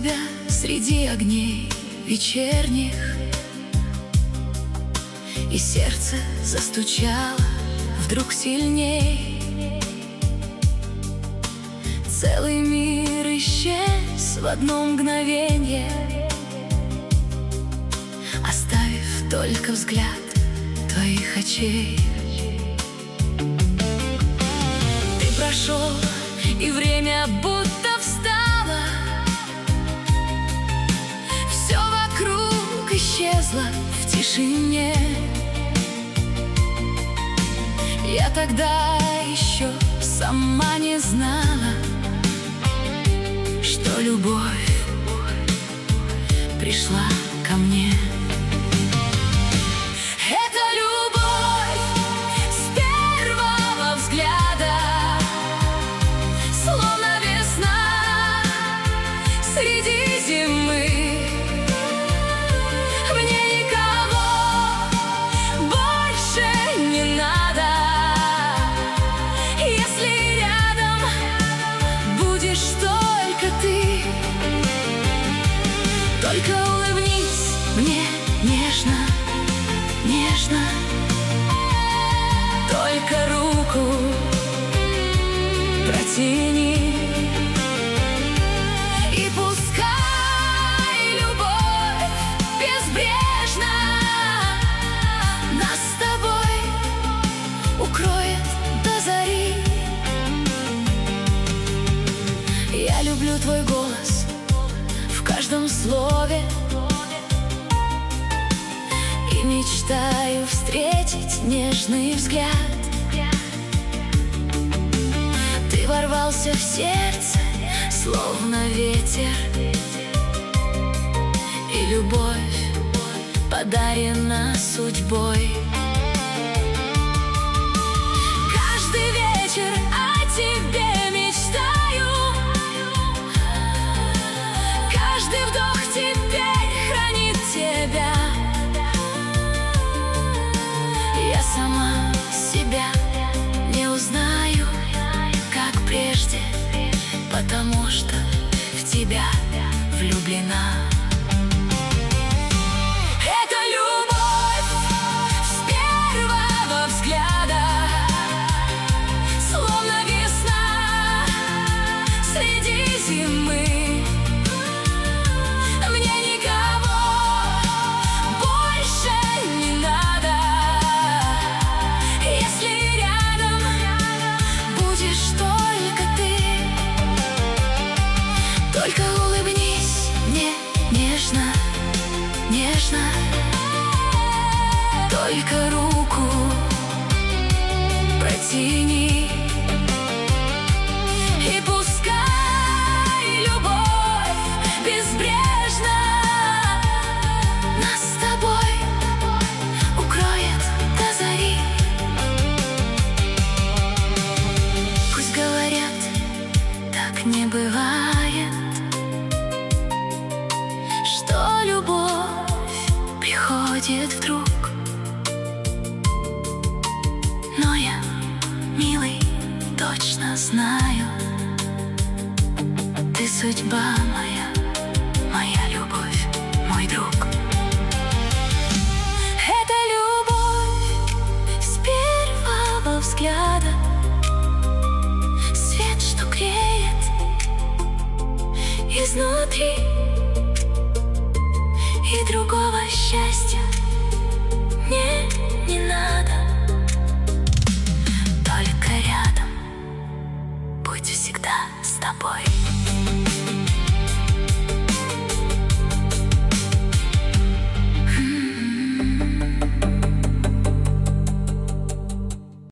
тебя среди огней вечерних, и сердце застучало вдруг сильней. Целый мир исчез в одно мгновенье, оставив только взгляд твоих очей. Ты прошел, и время будто встало, все вокруг исчезло в тишине. Я тогда еще сама не знала, что любовь пришла ко мне. Это любовь с первого взгляда, словно весна среди зимы. Мне никого больше не надо, если рядом будешь только ты. Только улыбнись мне нежно, нежно, только руку протяни, и пускай любовь безбрежна нас с тобой укроет до зари. Я люблю твой голос в каждом слове и мечтаю встретить нежный взгляд. Ты ворвался в сердце, словно ветер, и любовь подарена судьбой. Каждый вечер о тебе мечтаю, каждый вдох теперь хранит тебя. Я сама себя не узнаю, как прежде, потому что в тебя влюблена. Это любовь с первого взгляда, словно весна среди зимы. Мне никого больше не надо, если рядом будешь только ты. Только улыбнись мне нежно, нежно, только руку протяни, и пускай любовь безбрежна нас с тобой укроет до зари. Пусть говорят, так не бывает, что любовь приходит вдруг. Но я, милый, точно знаю, ты судьба моя, моя любовь, мой друг. Это любовь с первого взгляда, свет, что греет изнутри, и другого счастья мне не надо. Только рядом будь всегда с тобой.